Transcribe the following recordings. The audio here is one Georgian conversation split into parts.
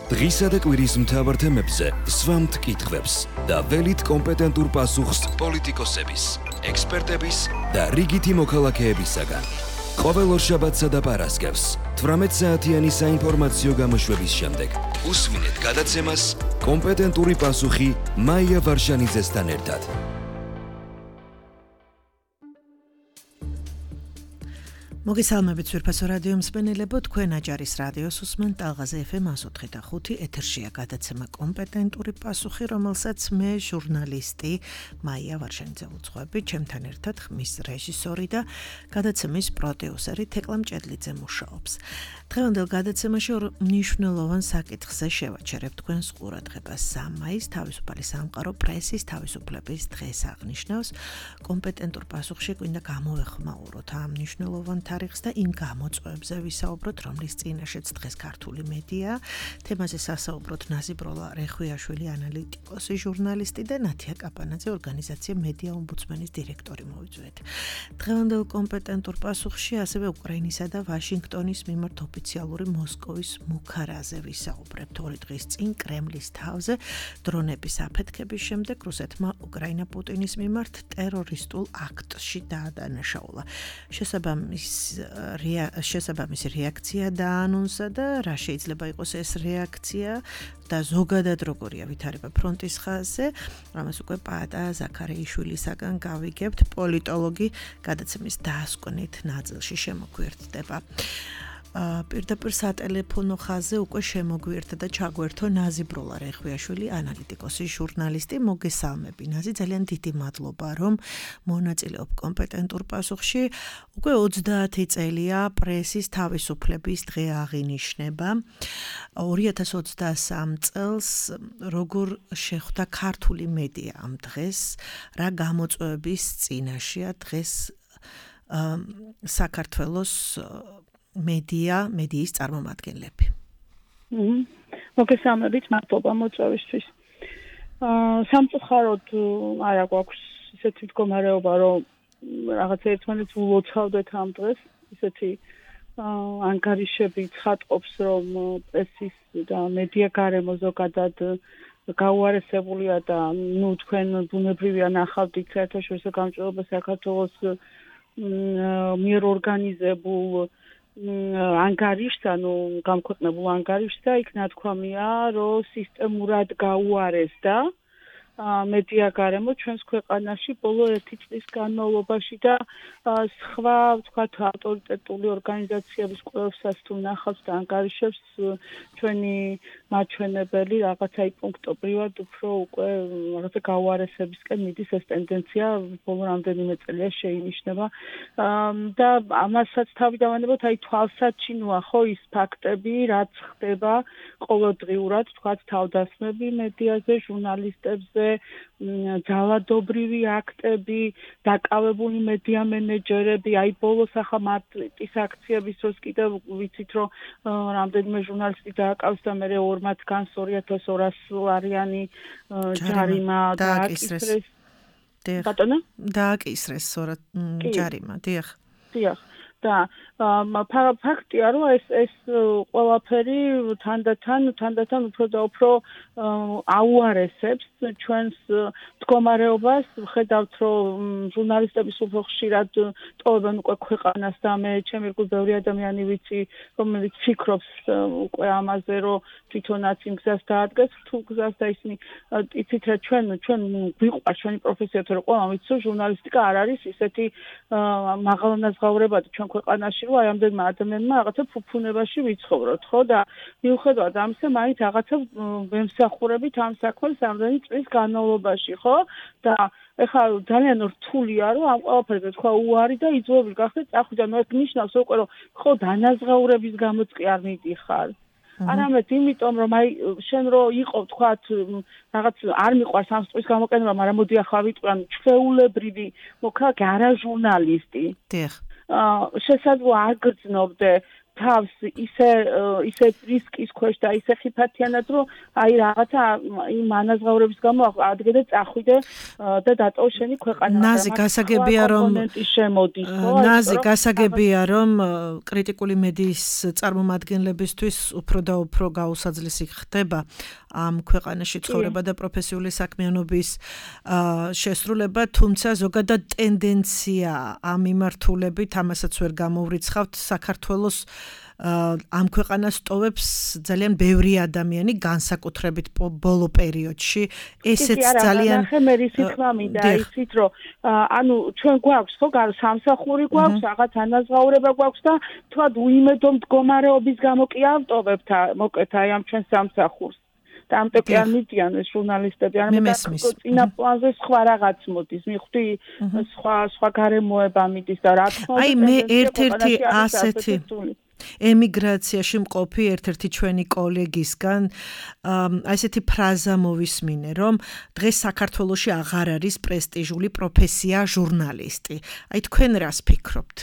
დღისა და კვირის მთავარ თემებზე სვამთ კითხვებს და ველით კომპეტენტურ პასუხს პოლიტიკოსების, ექსპერტების და რიგითი მოქალაქეებისაგან. ყოველ ორშაბათსა და პარასკევს 18 საათიანი საინფორმაციო გამოშვების შემდეგ უსმინეთ გადაცემას კომპეტენტური პასუხი მაია ვარშანიძესთან ერთად. მოგესალმებით ვირფასო რადიო მსმენელებო, თქვენ აჭარის რადიოს უსმენთ ტალღაზე FM 104.5 ეთერშია გადაცემა კომპეტენტური პასუხი, რომელსაც მე ჟურნალისტი მაია ვარშანიძე ვუძღვები, ჩემთან ერთად ხმის რეჟისორი და გადაცემის პროდიუსერი თეკლა მჭედლიძე მუშაობს. დღევანდელ გადაცემაში ორ მნიშვნელოვან საკითხზე შევაჩერებ თქვენს ყურადღებას. 3 მაისს თავისუფალი სამყარო პრესის თავისუფლების დღეს აღნიშნავს. კომპეტენტურ პასუხში გვინდა გამოვეხმაუროთ ამ მნიშვნელოვან თარიღს და იმ გამოწვევებზე ვისაუბროთ, რომლის წინაშეც დღეს ქართული მედია. თემაზე სასაუბროთ ნაზიბროლა რეხვიაშვილი, ანალიტიკოსი, ჟურნალისტი და ნათია კაპანაძე, ორგანიზაცია მედია ომბუდსმენის დირექტორი მოვიძვეთ. დღევანდელ კომპეტენტურ პასუხში ასევე უკრაინისა და ვაშინგტონის მიმართ ოფიციალური მოსკოვის მუქარაზე ვისაუბრებთ. 2 დღის წინ კრემლის თავზე დრონების აფეთქების შემდეგ რუსეთმა უკრაინა პუტინის მიმართ ტერორისტულ აქტში დაადანაშაულა. შესაბამისი რეაქცია დაანონსა და რა შეიძლება იყოს ეს რეაქცია და ზოგადად როგორია ვითარება ფრონტის ხაზზე, ამას უკვე პაატა ზაქარეიშვილისაგან გავიგებთ. პოლიტოლოგი გადაცემის დასკვნით ნაწილში შემოგვიერთდება. პირდაპირ სატელეფონო ხაზზე უკვე შემოგვიერთდა და ჩაგვერთო ნაზიბროლა რეხვიაშვილი, ანალიტიკოსი, ჟურნალისტი. მოგესალმები ნაზი, ძალიან დიდი მადლობა რომ მონაწილეობ კომპეტენტურ პასუხში. უკვე 30 წელია პრესის თავისუფლების დღე აღინიშნება. 2023 წელს როგორ შეხვდა ქართული მედია ამ დღეს, რა გამოწვევების წინაშეა დღეს საქართველოს მედიის წარმომადგენლები. მოგესალმებით, მადლობა მოწვევისთვის. სამწუხაროდ არა გვაქვს ისეთი მდგომარეობა, რომ რაღაც ერთმანეთს ულოცავდეთ ამ დღეს, ისეთი ანგარიშები ცხადყოფს, რომ პრესის და მედია გარემო ზოგადად გაუარესებულია და თქვენ ბუნებრივია ნახავთ საერთაშორისო გამჭვირვალობა საქართველოს მიერ ორგანიზებულ ანგარიშს, ანუ გამქვეყნებულ ანგარიშს და იქ ნათქვამია, რომ სისტემურად გაუარესდა მედია გარემო ჩვენს ქვეყანაში ბოლო 1 წლის განმავლობაში და სხვა ვთქვათ ავტორიტეტული ორგანიზაციების კვლევასაც თუ ნახავს და ანგარიშებს ჩვენი მაჩვენებელი რაღაცა პუნქტობრივად უფრო უკვე რაღაცა გაუარესებისკენ მიდის ეს ტენდენცია ბოლო რამდენიმე წელია შეინიშნება და ამასაც თავი დავანებოთ აი თვალსაჩინოა ხო ის ფაქტები რაც ხდება ყოველდღიურად ვთქვათ თავდასხმები მედიაზე ჟურნალისტებზე ძალადობრივი აქტები, დაკავებული მედია მენეჯერები, აი ბოლოს ახლა მარტის აქციების დროს კიდევ ვიცით რომ რამდენიმე ჟურნალისტი დააკავეს და მე 2 მათგანს 2200 არიანი ჯარიმა დააკისრეს. ბატონო? დააკისრეს ჯარიმა, დიახ. და ფაქტია რომ ეს ყველაფერი თანდათან უფრო და უფრო აუარესებს ჩვენს მდგომარეობას. ხედავთ რომ ჟურნალისტების უფრო ხშირად ტოვებენ უკვე ქვეყანას და მე ჩემი რგოლ ბევრი ადამიანი ვიცი რომელიც ფიქრობს უკვე ამაზე რომ თვითონაც იმ გზას დაადგეს თუ გზას და ისინი იცით რა ჩვენ გვიყვარს ჩვენი პროფესია თორე ყველამ ვიცი რომ ჟურნალისტიკა არ არის ისეთი მაღალანაზღაურებადი ჩვენ ქვეყანაში რომ აი ამდენმა ადამიანმა რაღაცა ფუფუნებაში ვიცხოვროთ, ხო და მიუხედავად ამისა მაინც რაღაცა ვემსახურებით ამ საქმეს ამდენი წლის განმავლობაში, ხო და ეხლა ძალიან რთულია რომ ამ ყველაფერზე თქვა უარი და იძულებული გახდეთ წახვიდე, ანუ ეს ნიშნავს უკვე რომ ხო დანაზღაურების გამოც კი არ მიდიხარ. არამედ იმიტომ რომ აი შენ რო იყო თქვათ რაღაც არ მიყვარს ამ სტრის გამოყენება, მაგრამ მოდი ახლა ვიტყვი ანუ ჩვეულებრივი მოქალაქე არა ჟურნალისტი. დიახ. შესაძლოა არ გრძნობდე თავს ისე რისკის ქვეშ და ისე ხიფათიანად რომ აი რაღაცა იმ ანაზღაურების გამო ადგე და წახვიდე და დატოვე შენი ქვეყანა. ნაზი გასაგებია რომ შემოდის ხო? ნაზი გასაგებია რომ კრიტიკული მედიის წარმომადგენლებისთვის უფრო და უფრო გაუსაძლისი ხდება ამ ქვეყანაში ცხოვრება და პროფესიული საქმიანობის შესრულება, თუმცა ზოგადად ტენდენცია ამ მიმართულებით ამასაც ვერ გამოვრიცხავთ საქართველოს ამ ქვეყანას ტოვებს ძალიან ბევრი ადამიანი განსაკუთრებით ბოლო პერიოდში ესეც ძალიან მე რითი თქვა მინდა იცით რომ ანუ ჩვენ გვაქვს ხო სამსახური გვაქვს რაღაც ანაზღაურება გვაქვს და თქვა უიმედო მდგომარეობის გამო კი ავტოვებთ მოკეთ აი ამ ჩვენ სამსახურს და ამიტომ კი არ მიდიან ეს ჟურნალისტები არ წინა პლანზე სხვა რაღაც მოდის მიხვდი სხვა გარემოება მიდის და რა თქმა უნდა აი მე ერთ-ერთი ასეთი ემიგრაციაში მყოფი ერთ-ერთი ჩვენი კოლეგისგან ასეთი ფრაზა მოვისმინე, რომ დღეს საქართველოში აღარ არის პრესტიჟული პროფესია ჟურნალისტი. აი თქვენ რას ფიქრობთ?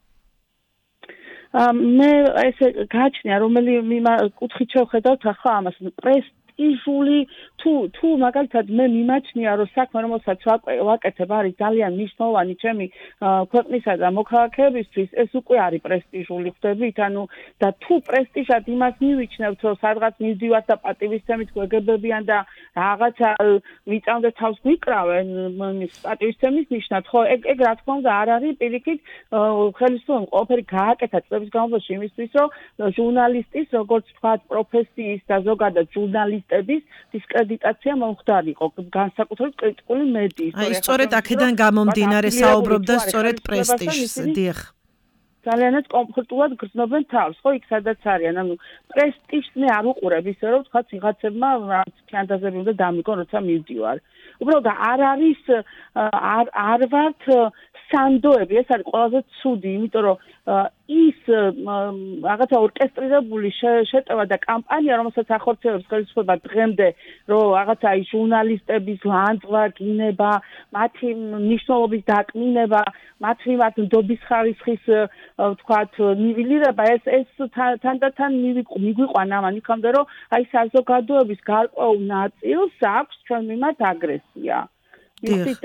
მე ესე გაჩნია, რომელი კუთხით შევხედავთ ახლა ამას პრესტიჟული თუ მაგალითად მე მიმაჩნია რომ საქმე რომელსაც ვაკეთებ არის ძალიან მნიშვნელოვანი ჩემი ქვეყნისა და მოქალაქეებისთვის ეს უკვე არის პრესტიჟული ხდებით ანუ და თუ პრესტიჟად იმას მივიჩნევთ რომ სადღაც მივდივართ და პატივისცემით გვეგებებიან და რაღაცა ვიწამდე თავს გვიკრავენ პატივისცემის ნიშნად ხო ეგ რა თქმა უნდა არ არის პირიქით ხელისუფლებამ ყველაფერი გააკეთა წლების განმავლობაში იმისთვის რომ ჟურნალისტის როგორც ვთქვათ პროფესიის და ზოგადად ჟურნალისტების დისკრედიტაცია მომხდარიყო განსაკუთრებით კრიტიკული მედიის. აი სწორედ აქედან გამომდინარე საუბრობდა სწორედ პრესტიჟს, დიახ. ძალიანაც კომფორტულად გრძნობენ თავს, ხო, იქ სადაც არიან. ანუ პრესტიჟს მე არ უყურებ ისე რომ თქვა ვიღაცებმა რაღაც ფანტაზიები უნდა დამიგონ, როცა მივდივარ. უბრალოდ არ არის არ ვართ სანდოები, ეს არის ყველაზე ცუდი, იმიტომ რომ ის რაღაცა ორკესტრირებული შეტევა და კამპანია, რომელსაც ახორციელებს ხელისუფლება დღემდე, რომ რაღაცა აი ჟურნალისტების ლანძღვა, გინება, მათი მნიშვნელობის დაკნინება, მათ მიმართ ნდობის ხარისხის ვთქვათ, ნივილირება, ეს თანდათან მიგვიყვანა ამან იქამდე, რომ აი საზოგადოების გარკვეულ ნაწილს აქვს ჩვენ მიმართ აგრესია. იცით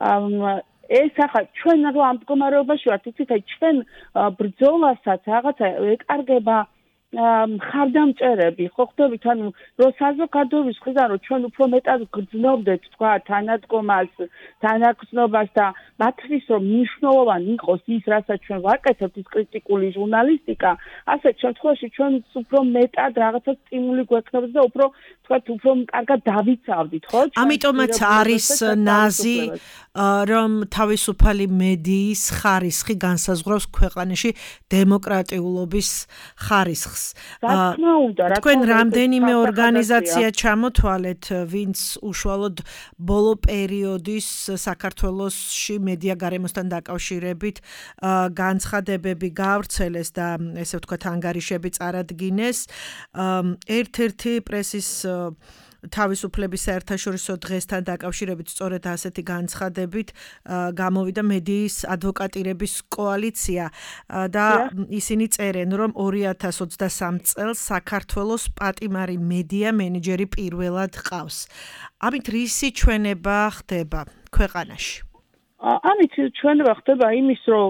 ეს ახლა ჩვენ რო ამ მდგომარეობაში ვართ, იცით, აი ჩვენ ბრძოლასაც რაღაცა ეკარგება მხარდამჭერები, ხო ხდებით, ანუ რომ საზოგადოების მხრიდან რომ ჩვენ უფრო მეტად გრძნობდეთ, თქვა, თანადგომას, თანაგრძნობას და მათთვის რომ მნიშვნელოვანი იყოს ის, რასაც ჩვენ ვაკეთებთ, ის კრიტიკული ჟურნალისტიკა, ასეთ შემთხვევაში ჩვენ უფრო მეტად რაღაცა სტიმული გვექნებოდა და უფრო თქვათ, უფრო კარგად დავიცავდით, ხო? ამიტომაც არის ნაზი რომ თავისუფალი მედიის ხარისხი განსაზღვრავს ქვეყანაში დემოკრატიულობის ხარისხს. თქვენ რამდენიმე ორგანიზაცია ჩამოთვალეთ, ვინც უშუალოდ ბოლო პერიოდის საქართველოსში მედია გარემოსთან დაკავშირებით განცხადებები გაავრცელეს და ესე ვთქვათ ანგარიშები წარადგინეს. ერთ-ერთი პრესის თავისუფლების საერთაშორისო დღესთან დაკავშირებით სწორედ ასეთი განცხადებით გამოვიდა მედიის ადვოკატირების კოალიცია და ისინი წერენ, რომ 2023 წელს საქართველოს პატიმარი მედია მენეჯერი პირველად ყავს. ამით რისი ჩვენება ხდება ქვეყანაში? ამით ჩვენება ხდება იმის, რომ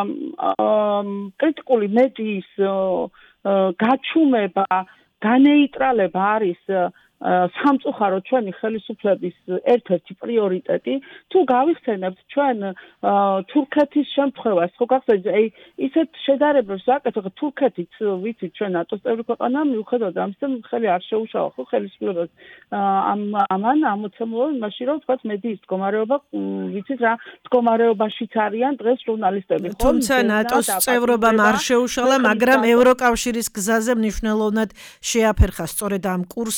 კრიტიკული მედიის გაჩუმება, განეიტრალება არის სამწუხაროდ ჩვენი ხელისუფლების ერთ-ერთი პრიორიტეტი. თუ გავიხსენებთ ჩვენ თურქეთის შემთხვევას, ხო გახსოვთ, აი ისეთ შედარებებს ვაკეთებთ, თურქეთიც ვიცით ჩვენ ნატოს წევრი ქვეყანა, მიუხედავად ამისა, ხელი არ შეუშავა ხო ხელისუფლებას ამან ამოცემულობა იმაში, რომ თქვათ მედიის მდგომარეობა, ვიცით რა მდგომარეობაშიც არიან დღეს ჟურნალისტები, ხო? თუმცა ნატოს წევრობამ არ შეუშალა, მაგრამ ევროკავშირის გზაზე მნიშვნელოვნად შეაფერხა სწორედ ამ კურსმა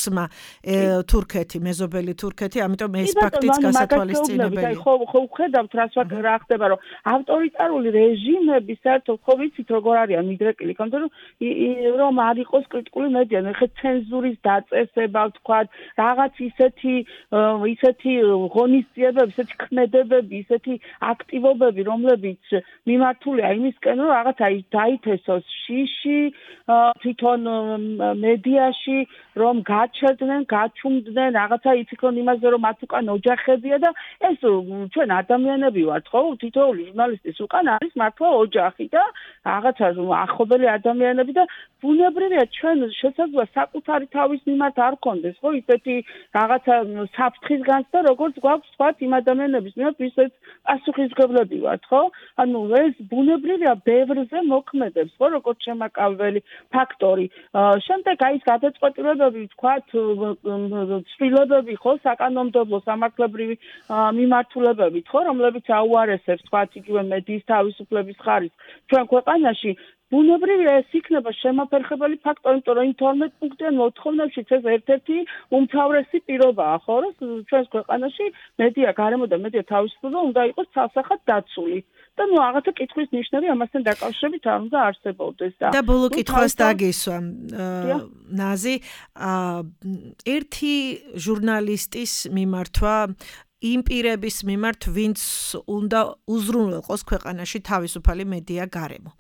თურქეთი, მეზობელი თურქეთი, ამიტომ ეს ფაქტიც გასათვალისწინებელია. ხო ხედავთ რა ხდება, რომ ავტორიტარული რეჟიმები საერთოდ ხო ვიცით როგორ არიან მიდრეკილი, რომ არ იყოს კრიტიკული მედია, ხე ცენზურის დაწესება, ვთქვათ, რაღაც ისეთი ღონისძიებები, ისეთი ქმედებები, ისეთი აქტივობები, რომლებიც მიმართულია იმისკენ, რომ რაღაც დაითესოს შიში თვითონ მედიაში, რომ გაჩერდნენ, გაჩუმდნენ, რაღაცა იციქონ იმაზე, რომ მათ უკან ოჯახებია და ეს ჩვენ ადამიანები ვართ, ხო? თითოეული ჟურნალისტის უკან არის მართლა ოჯახი და რაღაცა ახლობელი ადამიანები და ბუნებრივია ჩვენ შესაძლოა საკუთარი თავის მიმართ არ გქონდეს, ხო? ისეთი რაღაცა საფრთხის განცდა, როგორც გვაქვს თქვათ იმ ადამიანების მიმართ, ვისაც პასუხისმგებლები ვართ, ხო? ანუ ეს ბუნებრივია ბევრზე მოქმედებს, ხო? როგორც შემაკავებელი ფაქტორი. შემდეგ აი ეს გადაწყვეტილებები, თქვათ, ცვლილებები, ხო, საკანონმდებლო სამართლებრივი მიმართულებებით, ხო, რომლებიც აუარესებს, თქვათ, იგივე მედიის თავისუფლების ხარისხს ჩვენ ქვეყანაში. ბუნებრივია ეს იქნება შემაფერხებელი ფაქტორი, იმიტომ რომ 12 პუნქტიან მოთხოვნებში ეს ერთ-ერთი უმთავრესი პირობაა, ხო, რომ ჩვენს ქვეყანაში მედია გარემო და მედია თავისუფლება უნდა იყოს ცალსახად დაცული. და რაღაცა კითხვის ნიშნები ამასთან დაკავშირებით არ უნდა არსებობდეს და ბოლო კითხვას დაგისვა ნაზი ერთი ჟურნალისტის მიმართვა იმ პირების მიმართ ვინც უნდა უზრუნველყოს ქვეყანაში თავისუფალი მედია გარემო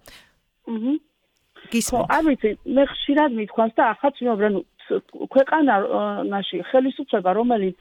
ხო არ ვიცი მე ხშირად მithქვას და ახაც ვიმეორებ ქვეყანაში ხელისუფლება რომელიც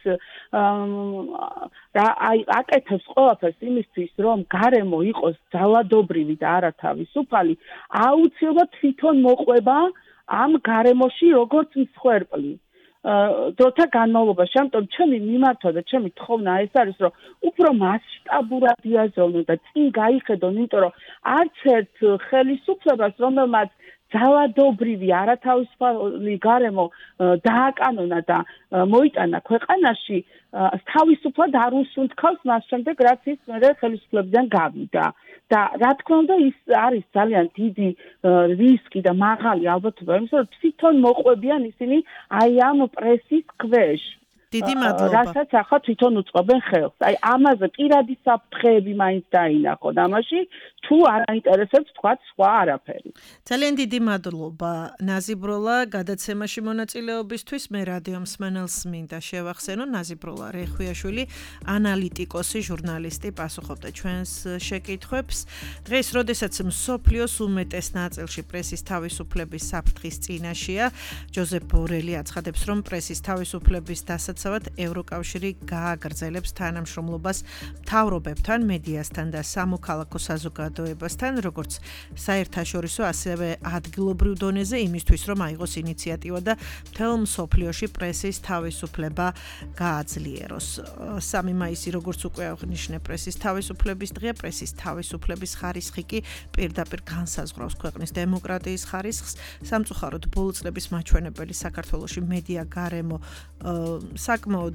აკეთებს ყველაფერს იმისთვის რომ გარემო იყოს ძალადობრივი და არა თავისუფალი აუცილებლად თვითონ მოყვება ამ გარემოში როგორც მსხვერპლი დროთა განმავლობაში ამიტომ ჩემი მიმართვა და ჩემი თხოვნა ეს არის რომ უფრო მასშტაბურად იაზროვნონ და წინ გაიხედონ იმიტომ რომ არც ერთ ხელისუფლებას რომელმაც ძალადობრივი არათავისუფალი გარემო დააკანონა და მოიტანა ქვეყანაში თავისუფლად არ უსუნთქავს მას შემდეგ რაც ის მერე ხელისუფლებიდან გავიდა და რა თქმა უნდა ის არის ძალიან დიდი რისკი და მაღალი ალბათობა იმისა რომ თვითონ მოყვებიან ისინი აი ამ პრესის ქვეშ დიდი მადლობა. რასაც ახლა თვითონ უწყობენ ხელს. აი ამაზე პირადი საფრთხეები მაინც დაინახონ. ამაში თუ არ აინტერესებს თქვათ სხვა არაფერი. ძალიან დიდი მადლობა ნაზი ბროლა გადაცემაში მონაწილეობისთვის. მე რადიო მსმენელს მინდა შევახსენო ნაზი ბროლა რეხვიაშვილი ანალიტიკოსი, ჟურნალისტი პასუხობდა ჩვენს შეკითხვებს. დღეს როდესაც მსოფლიოს უმეტეს ნაწილში პრესის თავისუფლების საფრთხის წინაშეა, ჯოზეფ ბორელი აცხადებს, რომ პრესის თავისუფლების დასაცავად ევროკავშირი გააგრძელებს თანამშრომლობას მთავრობებთან, მედიასთან და სამოქალაქო საზოგადოებასთან, როგორც საერთაშორისო, ასევე ადგილობრივ დონეზე იმისთვის, რომ აიღოს ინიციატივა და მთელ მსოფლიოში პრესის თავისუფლება გააძლიეროს. 3 მაისი, როგორც უკვე აღნიშნე, პრესის თავისუფლების დღეა, პრესის თავისუფლების ხარისხი კი პირდაპირ განსაზღვრავს ქვეყნის დემოკრატიის ხარისხს. სამწუხაროდ, ბოლო წლების მაჩვენებელი საქართველოში მედია გარემო საკმაოდ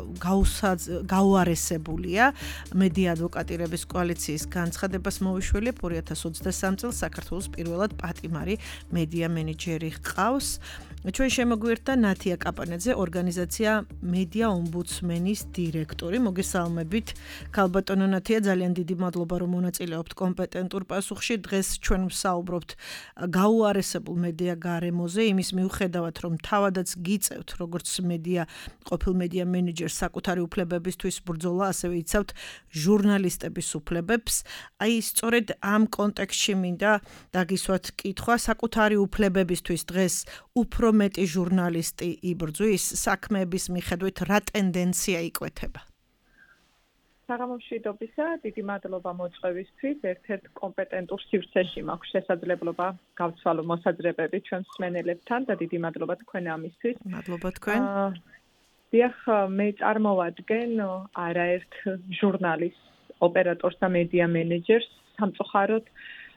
გაუარესებულია. მედია ადვოკატირების კოალიციის განცხადებას მოვიშველია 2023 წელს საქართველოს პირველად პატიმარი მედია მენეჯერი ჰყავს. ჩვენ შემოგვიერთდა ნათია კაპანაძე, ორგანიზაცია მედია ომბუდსმენის დირექტორი. მოგესალმებით, ქალბატონო ნათია, ძალიან დიდი მადლობა, რომ მონაწილეობთ კომპეტენტურ პასუხში. დღეს ჩვენ ვსაუბრობთ გაუარესებულ მედია გარემოზე, იმის მიუხედავად, რომ თავადაც გიწევთ, როგორც ყოფილ მედია მენეჯერს საკუთარი უფლებებისთვის ბრძოლა, ასევე იცავთ ჟურნალისტების უფლებებს. აი, სწორედ ამ კონტექსტში მინდა დაგისვათ კითხვა, საკუთარი უფლებებისთვის დღეს უფრო მეტი ჟურნალისტი იბრძვის საქმეების მიხედვით რა ტენდენცია იკვეთება? საღამომშვიდობისა, დიდი მადლობა მოწვევისთვის. ერთ-ერთ კომპეტენტურ სივრცეში მაქვს შესაძლებლობა გავცვალო მოსაზრებები ჩვენ მსმენელებთან და დიდი მადლობა თქვენ ამისთვის. მადლობა თქვენ. დიახ, მე წარმოვადგენ არაერთ ჟურნალისტს, ოპერატორს და მედია მენეჯერს. სამწუხაროდ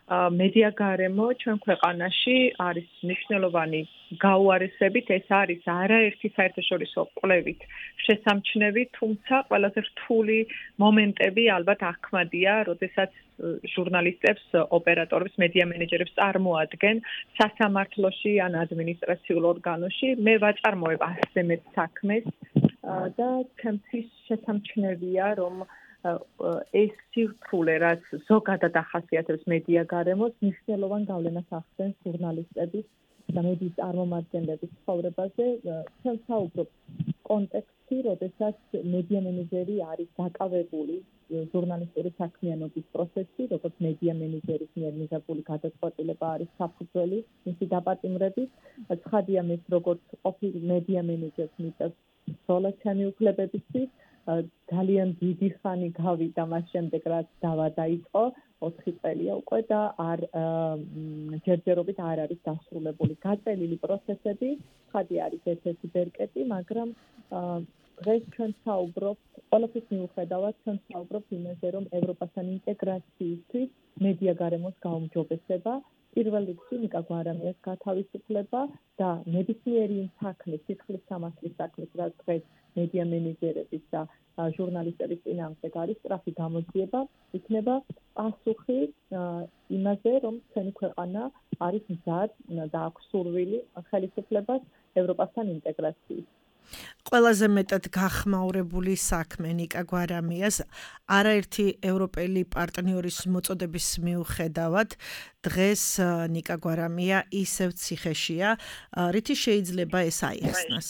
მედია გარემო ჩვენ ქვეყანაში არის მნიშვნელოვანი გაუარესებით, ეს არის არაერთი საერთაშორისო კვლევით შესამჩნევი, თუმცა ყველაზე რთული მომენტები ალბათ ახმადია, როდესაც ჟურნალისტებს, ოპერატორებს, მედია მენეჯერებს წარმოადგენენ სასამართლოში ან ადმინისტრაციულ ორგანოში. მე ვაწარმოებ 100-ზე მეტ საქმეს და ჩემთვის შესამჩნევია, რომ ეს სირთულე, რაც ზოგადად ახასიათებს მედია გარემოს, მნიშვნელოვან გავლენას ახდენს ჟურნალისტების და მედიის წარმომადგენლების ცხოვრებაზე. ჩვენ საუბრობთ კონტექსტში, როდესაც მედია მენეჯერი არის დაკავებული ჟურნალისტური საქმიანობის პროცესში, როგორც მედია მენეჯერის მიერ მიღებული გადაწყვეტილება არის საფუძველი მისი დაპატიმრების. ცხადია, მე როგორც ყოფილ მედია მენეჯერს მიწევს ბრძოლა ჩემი უფლებებისთვის. ძალიან დიდი ხანი გავიდა მას შემდეგ, რაც დავა დაიწყო, 4 წელია უკვე და ჯერჯერობით არ არის დასრულებული გაწელილი პროცესები. ხადი არის ერთ-ერთი ბერკეტი, მაგრამ დღეს ჩვენ საუბრობთ, ყველაფრის მიუხედავად, ჩვენ საუბრობთ იმაზე, რომ ევროპასთან ინტეგრაციისთვის მედია გარემოს გაუმჯობესება, პირველ რიგში ნიკა გვარამიას გათავისუფლება და ნებისმიერი იმ საქმის, სითხლის სამართლის საქმის, რაც დღეს მედია მენეჯერების და ჟურნალისტების წინააღმდეგ არის სწრაფი გამოძიება, იქნება პასუხი იმაზე, რომ ჩვენი ქვეყანა არის მზად და აქვს სურვილი ხელისუფლებას ევროპასთან ინტეგრაციის. ყველაზე მეტად გახმაურებული საქმე ნიკა გვარამიას არაერთი ევროპელი პარტნიორის მოწოდების მიუხედავად დღეს ნიკა გვარამია ისევ ციხეშია, რითი შეიძლება ეს აიხსნას?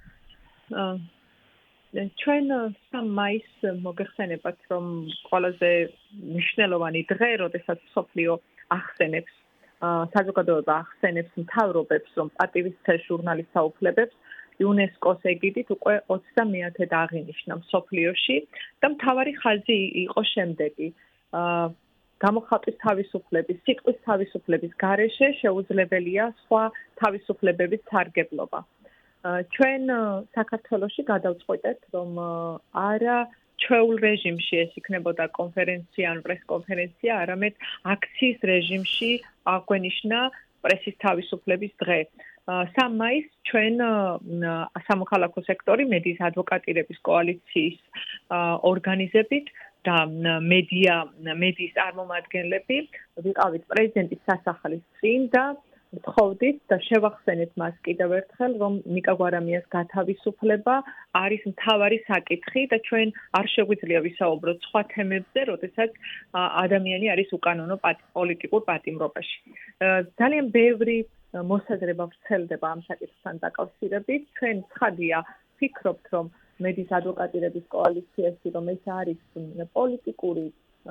ჩვენ 3 მაისს მოგეხსენებათ, რომ ყველაზე მნიშვნელოვანი დღე, როდესაც მსოფლიო ახსენებს, საზოგადოება ახსენებს მთავრობებს, რომ პატივისცემ ჟურნალისტ საუფლებებს იუნესკოს ეგიდით უკვე 29-ად აღინიშნა მსოფლიოში და მთავარი ხაზი იყო შემდეგი. გამოხატვის თავისუფლების, სიტყვის თავისუფლების გარეშე შეუძლებელია სხვა თავისუფლებების სარგებლობა. ჩვენ საქართველოში გადავწყვეტეთ, რომ არა ჩვეულ რეჟიმში ეს იქნებოდა კონფერენცია ან პრესკონფერენცია, არამედ აქციის რეჟიმში აღვენიშნა პრესის თავისუფლების დღე. 3 მაისს ჩვენ სამოქალაქო სექტორი მედიის ადვოკატირების კოალიციის ორგანიზებით და მედიის წარმომადგენლები ვიყავით პრეზიდენტის სასახლის წინ და ვთხოვდით და შევახსენეთ მას კიდევ ერთხელ, რომ ნიკა გვარამიას გათავისუფლება არის მთავარი საკითხი და ჩვენ არ შეგვიძლია ვისაუბროთ სხვა თემებზე, როდესაც ადამიანი არის უკანონო პოლიტიკურ პატიმრობაში. ძალიან ბევრი მოსაზრება ვრცელდება ამ საკითხთან დაკავშირებით. ჩვენ ცხადია ვფიქრობთ, რომ მედიის ადვოკატირების კოალიციაში, რომ ეს არის პოლიტიკური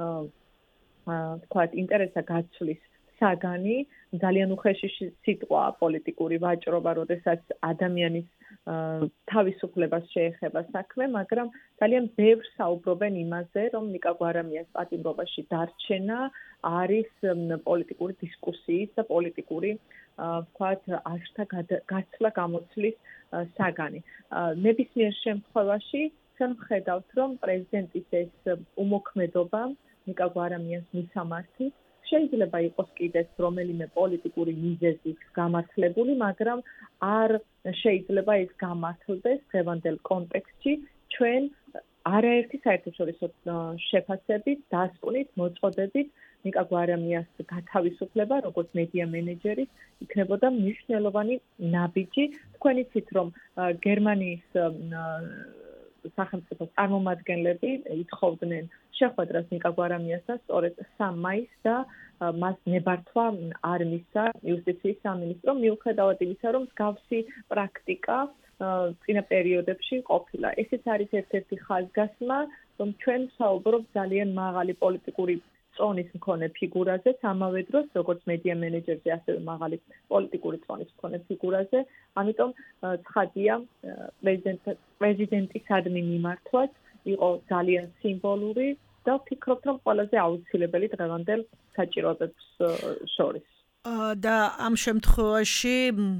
თქვათ ინტერესა გაცვლის საგანი, ძალიან უხეში სიტყვა პოლიტიკური ვაჭრობა, როდესაც ადამიანის თავისუფლებას შეეხება საქმე, მაგრამ ძალიან ბევრს საუბრობენ იმაზე, რომ ნიკა გვარამიას პატიმრობაში დარჩენა არის პოლიტიკური დისკუსიის და პოლიტიკური ვთქვათ, აშთა გაცვლა გამოცვლის საგანი. ნებისმიერ შემთხვევაში ჩვენ ვხედავთ, რომ პრეზიდენტის ეს უმოქმედობა ნიკა გვარამიას მისამართით შეიძლება იყოს კიდეც რომელიმე პოლიტიკური მიზეზით გამართლებული, მაგრამ არ შეიძლება ეს გამართლდეს დღევანდელ კონტექსტში ჩვენ არაერთი საერთაშორისო შეფასებით, დასკვნით, მოწოდებით ნიკა გვარამიას გათავისუფლება, როგორც მედია მენეჯერის, იქნებოდა მნიშვნელოვანი ნაბიჯი. თქვენ იცით, რომ გერმანიის სახელმწიფოს წარმომადგენლები ითხოვდნენ შეხვედრას ნიკა გვარამიასთან სწორედ 3 მაისს და მას ნებართვა არ მისცა იუსტიციის სამინისტრო, მიუხედავად იმისა, რომ მსგავსი პრაქტიკა წინა პერიოდებში ყოფილა. ესეც არის ერთ-ერთი ხაზგასმა, რომ ჩვენ საუბრობთ ძალიან მაღალი პოლიტიკური წონის მქონე ფიგურაზე, ამავე დროს როგორც მედია მენეჯერზე, ასევე მაღალი პოლიტიკური წონის მქონე ფიგურაზე. ამიტომ ცხადია, პრეზიდენტისადმი მიმართვაც იყო ძალიან სიმბოლური და ვფიქრობ, რომ ყველაზე აუცილებელი დღევანდელ საჭიროებებს შორის. და ამ შემთხვევაში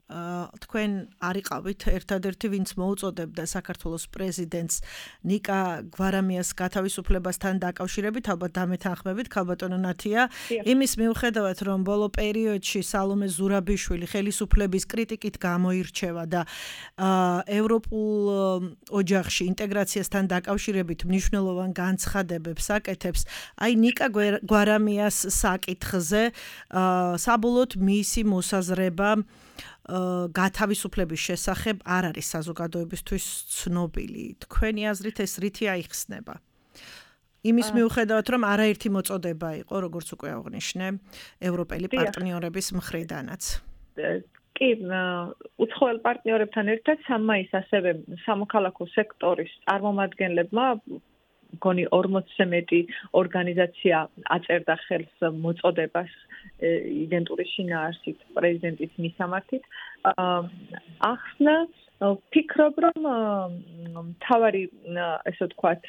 თქვენ არიყავით ერთადერთი ვინც მოუწოდებდა საქართველოს პრეზიდენტს ნიკა გვარამიას გათავისუფლებასთან დაკავშირებით, ალბათ დამეთანხმებით ქალბატონო ნათია, იმის მიუხედავად რომ ბოლო პერიოდში სალომე ზურაბიშვილი ხელისუფლების კრიტიკით გამოირჩევა და ევროპულ ოჯახში ინტეგრაციასთან დაკავშირებით მნიშვნელოვან განცხადებებს აკეთებს, აი ნიკა გვარამიას საკითხზე საბოლოოდ მისი მოსაზრება გათავისუფლების შესახებ არ არის საზოგადოებისთვის ცნობილი. თქვენი აზრით ეს რითი აიხსნება? იმის მიუხედავად რომ არაერთი მოწოდება იყო, როგორც უკვე აღნიშნე, ევროპელი პარტნიორების მხრიდანაც. კი, უცხოელ პარტნიორებთან ერთად 3 მაისს ასევე სამოქალაქო სექტორის წარმომადგენლებმა გონი 40-ზე მეტი ორგანიზაცია აწერდა ხელს მოწოდებას იდენტური შინაარსით პრეზიდენტის მისამართით. ახსნა ფიქრობ რომ თავარი ესე ვთქვათ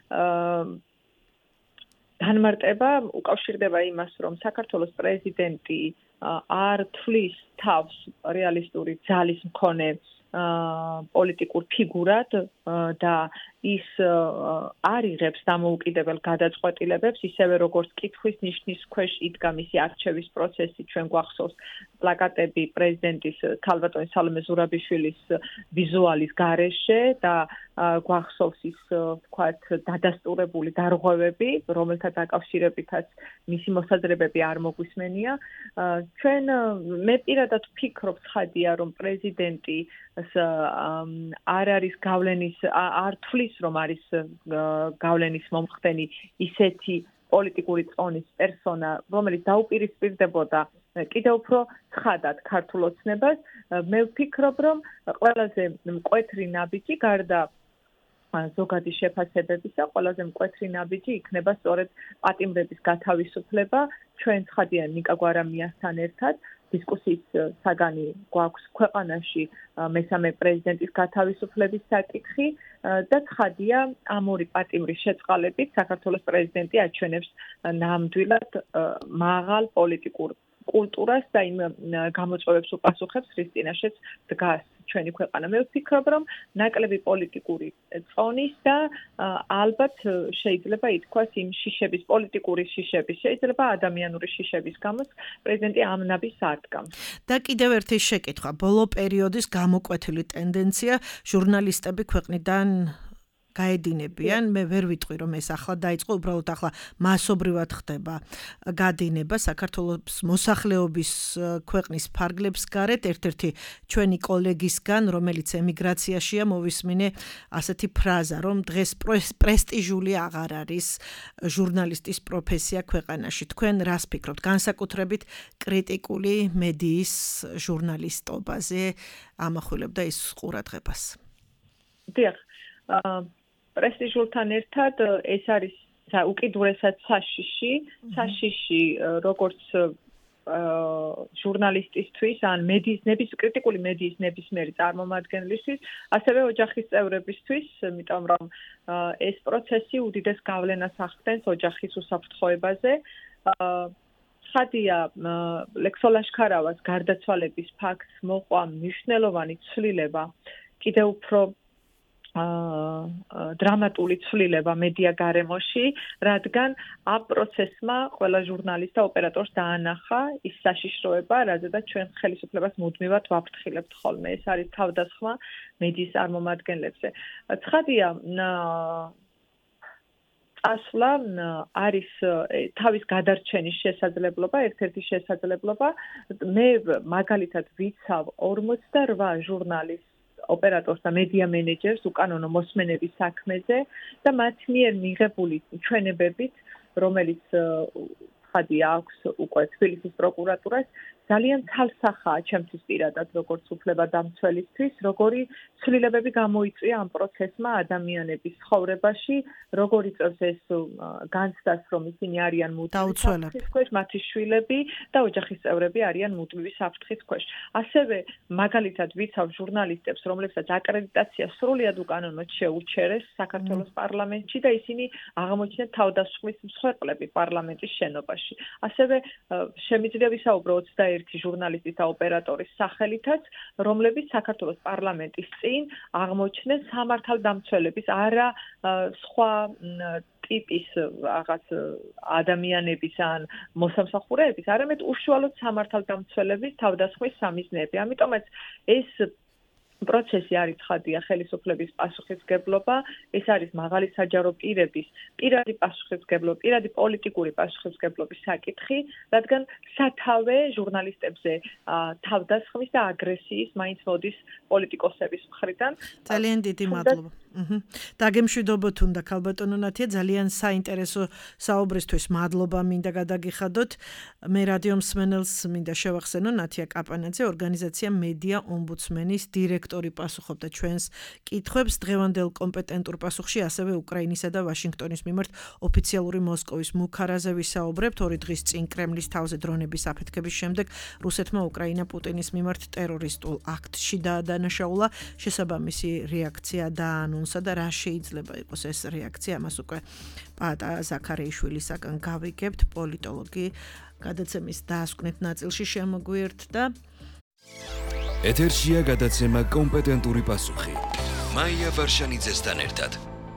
განმარტება უკავშირდება იმას რომ საქართველოს პრეზიდენტი არ თვლის თავს რეალისტური ძალის მქონე პოლიტიკურ ფიგურად და ის არ იღებს დამოუკიდებელ გადაწყვეტილებებს, ისევე როგორც კითხვის ნიშნის ქვეშ იდგა მისი არჩევის პროცესი, ჩვენ გვახსოვს პლაკატები პრეზიდენტის ქალბატონი სალომე ზურაბიშვილის ვიზუალის გარეშე და გვახსოვს ის ვთქვათ დადასტურებული დარღვევები, რომელთა დაკავშირებითაც მისი მოსაზრებები არ მოგვისმენია. ჩვენ მე პირადად ვფიქრობ ცხადია რომ პრეზიდენტი არ არის გავლენის არ თვლის რომ არის გავლენის მომხდენი ისეთი პოლიტიკური წონის პერსონა, რომელიც დაუპირისპირდებოდა კიდევ უფრო ცხადად ქართულ ოცნებას. მე ვფიქრობ რომ ყველაზე მკვეთრი ნაბიჯი გარდა ზოგადი შეფასებებისა, ყველაზე მკვეთრი ნაბიჯი იქნება სწორედ პატიმრების გათავისუფლება. ჩვენ ცხადია ნიკა გვარამიასთან ერთად დისკუსიის საგანი გვაქვს ქვეყანაში მესამე პრეზიდენტის გათავისუფლების საკითხი და ცხადია ამ ორი პატიმრის შეწყალებით საქართველოს პრეზიდენტი აჩვენებს ნამდვილად მაღალ პოლიტიკურ კულტურას და იმ გამოწვევებს უპასუხებს, რის წინაშეც დგას ჩვენი ქვეყანა. მე ვფიქრობ, რომ ნაკლები პოლიტიკური წონის და ალბათ შეიძლება ითქვას იმ შიშების, პოლიტიკური შიშების, შეიძლება ადამიანური შიშების გამო პრეზიდენტი ამ ნაბიჯს არტყამს. და კიდევ ერთი შეკითხვა, ბოლო პერიოდის გამოკვეთილი ტენდენცია ჟურნალისტები ქვეყნიდან გაედინებიან, მე ვერ ვიტყვი რომ ეს ახლა დაიწყო, უბრალოდ ახლა მასობრივად ხდება გადინება საქართველოს მოსახლეობის ქვეყნის ფარგლებს გარეთ. ერთ-ერთი ჩვენი კოლეგისგან, რომელიც ემიგრაციაშია, მოვისმინე ასეთი ფრაზა, რომ დღეს პრესტიჟული აღარ არის ჟურნალისტის პროფესია ქვეყანაში. თქვენ რას ფიქრობთ? განსაკუთრებით კრიტიკული მედიის ჟურნალისტობაზე ამახვილებდა ის ყურადღებას. დიახ, პრესტიჟულთან ერთად ეს არის უკიდურესად საშიში როგორც ჟურნალისტისთვის ან მედიის კრიტიკული მედიის ნებისმიერი წარმომადგენლისთვის, ასევე ოჯახის წევრებისთვის, იმიტომ რომ ეს პროცესი უდიდეს გავლენას ახდენს ოჯახის უსაფრთხოებაზე. ცხადია, ლექსო ლაშქარავას გარდაცვალების ფაქტს მოყვა მნიშვნელოვანი ცვლილება, კიდევ უფრო დრამატული ცვლილება მედია გარემოში, რადგან ამ პროცესმა ყველა ჟურნალისტს და ოპერატორს დაანახა ის საშიშროება, რაზედაც ჩვენ ხელისუფლებას მუდმივად ვაფრთხილებთ ხოლმე. ეს არის თავდასხმა მედიის წარმომადგენლებზე. ცხადია, წასვლა არის თავის გადარჩენის შესაძლებლობა, ერთ-ერთი შესაძლებლობა. მე მაგალითად ვიცავ 48 ჟურნალისტს ოპერატორს და მედია მენეჯერს უკანონო მოსმენების საქმეზე და მათ მიერ მიღებული ჩვენებებით, რომელიც ხადია აქვს უკვე თბილისის პროკურატურას, ძალიან თალსახაა ჩემთვის პირადად, როგორც უფლებადამცველისთვის, როგორი ცვლილებები გამოიწვია ამ პროცესმა ადამიანების ცხოვრებაში, როგორ იწევს ეს განცდას, რომ ისინი არიან მუდმივი საფრთხის ქვეშ, მათი შვილები და ოჯახის წევრები არიან მუდმივი საფრთხის ქვეშ. ასევე მაგალითად ვიცავ ჟურნალისტებს, რომლებსაც აკრედიტაცია სრულად უკანონოდ შეუჩერეს საქართველოს პარლამენტში და ისინი აღმოჩნდნენ თავდასხმის მსხვერპლები პარლამენტის შენობაში. ასევე შემიძლია ვისაუბრო 21 ერთი ჟურნალისტის და ოპერატორის სახელითაც, რომლებიც საქართველოს პარლამენტის წინ აღმოჩნდნენ სამართალდამცველების არა სხვა ტიპის რაღაც ადამიანების ან მოსამსახურეების, არამედ უშუალოდ სამართალდამცველების თავდასხმის სამიზნეები. ამიტომაც ეს პროცესი არის ცხადია ხელისუფლების პასუხისმგებლობა, ეს არის მაღალი საჯარო პირების პირადი პასუხისმგებლობა, პირადი პოლიტიკური პასუხისმგებლობის საკითხი, რადგან სათავე ჟურნალისტებზე თავდასხმის და აგრესიის მაინც მოდის პოლიტიკოსების მხრიდან. ძალიან დიდი მადლობა. დაგემშვიდობოთ უნდა ქალბატონო ნათია, ძალიან საინტერესო საუბრისთვის მადლობა მინდა გადაგიხადოთ. მე რადიო მსმენელს მინდა შევახსენო, ნათია კაპანაძე, ორგანიზაცია მედია ომბუდსმენის დირექტორი პასუხობდა ჩვენს კითხვებს. დღევანდელ კომპეტენტურ პასუხში ასევე უკრაინისა და ვაშინგტონის მიმართ ოფიციალური მოსკოვის მუქარაზე ვისაუბრებთ. 2 დღის წინ კრემლის თავზე დრონების აფეთქების შემდეგ რუსეთმა უკრაინა პუტინის მიმართ ტერორისტულ აქტში დაადანაშაულა. შესაბამისი რეაქცია დაანონსა და რა შეიძლება იყოს ეს რეაქცია, ამას უკვე პაატა ზაქარიაშვილისაგან გავიგებთ. პოლიტოლოგი გადაცემის დასკვნით ნაწილში შემოგვიერთდა. ეთერშია გადაცემა კომპეტენტური პასუხი. მაია ვარშანიძესთან ერთად.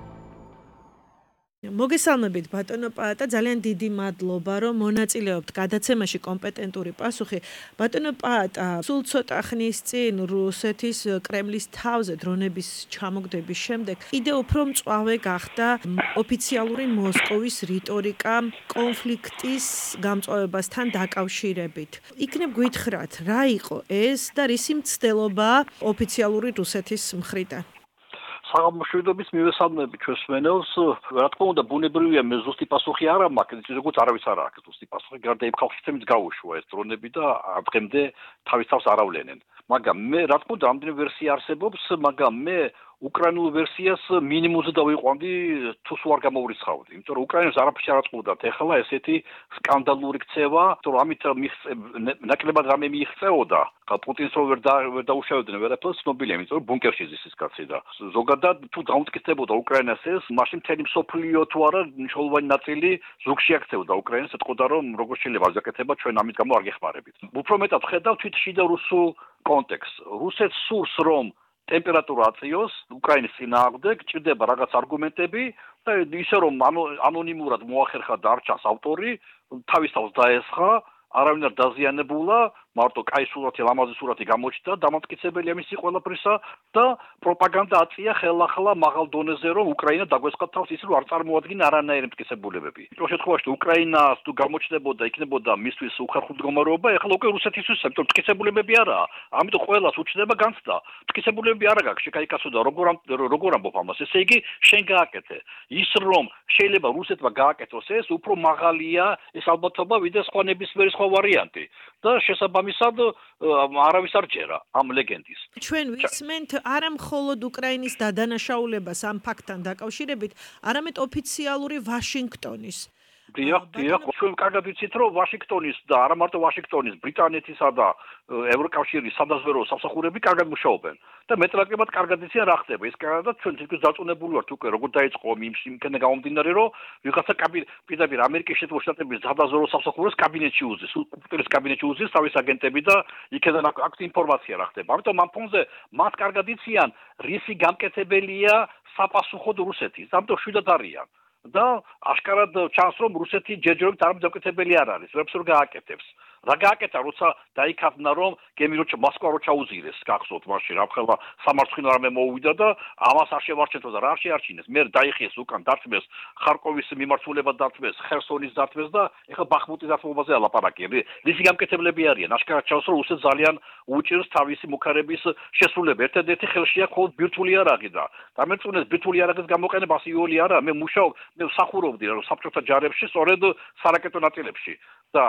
მოგესალმებით ბატონო პაატა, ძალიან დიდი მადლობა რომ მონაწილეობთ გადაცემაში კომპეტენტური პასუხი. ბატონო პაატა, სულ ცოტა ხნის წინ რუსეთის კრემლის თავზე დრონების ჩამოგდების შემდეგ კიდევ უფრო მწვავე გახდა ოფიციალური მოსკოვის რიტორიკა კონფლიქტის გამწვავებასთან დაკავშირებით. იქნებ გითხრათ, რა იყო ეს და რისი მცდელობა ოფიციალური რუსეთის მხრიდან? საღამოშვიდობის მივესალმები ჩვენს მსმენელს. რა თქმა უნდა, ბუნებრივია მე ზუსტი პასუხი არ მაქვს, როგორც არავის არ აქვს ზუსტი პასუხი. გარდა იმ ხალხშიც გაუშვა ეს დრონები და დღემდე თავის თავს არავლენენ. მაგრამ მე რა თქმა უნდა, რამდენი ვერსია არსებობს, მაგრამ მე უკრაინულ ვერსიას მინიმუმზე დავიყვანდი, თუ სულ არ გამოვრიცხავდი. იმიტომ რომ უკრაინას არაფერს არ აწყობდათ ახლა ესეთი სკანდალური ქცევა, რომ ამით ნაკლებად რამე მიიღწეოდა. პუტინს რო ვერ დაუშავებდნენ ვერაფერს, ცნობილია, იმიტომ რომ ბუნკერში ზის ის კაცი და ზოგადად თუ დაუმტკიცებოდა უკრაინას ეს, მაშინ მთელი მსოფლიო თუ არა მნიშვნელოვანი ნაწილი ზოგში აქცევდა უკრაინას, ეთყოდა რომ როგორ შეიძლება აზაკეთება ჩვენ ამის გამო არ გეხმარებით. უფრო მეტად ხედავ თვით შიდა რუსულ კონტექსტს. რუსეთს სურს რომ ტემპერატურა აწიოს უკრაინის წინააღმდეგ, ჭირდება რაღაც არგუმენტები და ისე რომ ანონიმურად მოახერხა დარჩას ავტორი, თავის თავს დაესხა, არავინ არ დაზიანებულა, მარტო კაი სურათი, ლამაზი სურათი გამოჩნდა, დამამტკიცებელია მისი ყველაფრისა და პროპაგანდა აწია ხელახლა მაღალ დონეზე, რომ უკრაინა დაგვესხა თავს ისე რომ არ წარმოადგინა არანაირი მტკიცებულებები. იმ შემთხვევაში უკრაინას თუ გამოჩნდებოდა, იქნებოდა მისთვის უხერხული მდგომარეობა, ეხლა უკვე რუსეთისთვის, იმიტომ მტკიცებულებები არაა. ამიტომ ყველას უჩნდება განცდა. მტკიცებულებები არა გაქვს, შეკაიკაცო და როგორ ამბობ ამას. ესე იგი, შენ გააკეთე. ის რომ შეიძლება რუსეთმა გააკეთოს ეს, უფრო მაღალია ეს ალბათობა, ვიდრე სხვა ნებისმიერი სხვა ვარიანტი. და შესაბამისად არავის არ ჭერა ამ ლეგენდის. ჩვენ ვისმენთ არა მხოლოდ უკრაინის დადანაშაულებას ამ ფაქტთან დაკავშირებით, არამედ ოფიციალური ვაშინგტონის. დიახ, ჩვენ კარგად ვიცით, რომ ვაშინგტონის და არა მარტო ვაშინგტონის, ბრიტანეთისა და ევროკავშირის სადაზვერვო სამსახურები კარგად მუშაობენ. და მეტნაკლებად კარგად იციან რა ხდება. ის კარგად ჩვენ თვითონ დაწუნებული ვართ უკვე როგორ დაიწყო იმქენე გამომდინარე, რომ ვიღაცა პირდაპირ ამერიკის შეერთებული შტატების სადაზვერვო სამსახურს კაბინეტში უზის, პუტინის კაბინეტში უზის თავის აგენტები და იქიდან აქვს ინფორმაცია რა ხდება. ამიტომ ამ ფონზე მათ კარგად იციან რისი გამკეთებელია საპასუხოდ რუსეთის. ამიტომ შვიდად არიან. და აშკარად ჩანს რომ რუსეთი ჯერჯერობით არ მძკვეთებელი არ არის, ვერაფერს არ გააკეთებს. რა გააკეთა, როცა დაიქადნა რომ გემი მოსკვა რო ჩაუზირეს, გახსოვთ მაშინ რა ხელა სამარცხინო არმია მოუვიდა და ამას არ შევარჩენთო და რა არ შეარჩინეს. მე დაიხიეს უკან დარტყმეს ხარკოვის მიმართულება დარტყმეს, ხერსონის დარტყმეს და ეხლა ბახმუტის დარტყმობაზე ალაპარაკია. რისი გამკეთებლები არიან? აშკარად ჩანს რომ რუსეთს ძალიან უჭირს თავისი მუქარების შესრულება. ერთადერთი ხელშია მხოლოდ ბირთვული იარაღი და დამერწმუნეს ბირთვული იარაღის გამოყენება ასიოლი არა. მე მსახურობდი რომ საბჭოთა ჯარებში, სწორედ სარაკეტო ნაწილებში და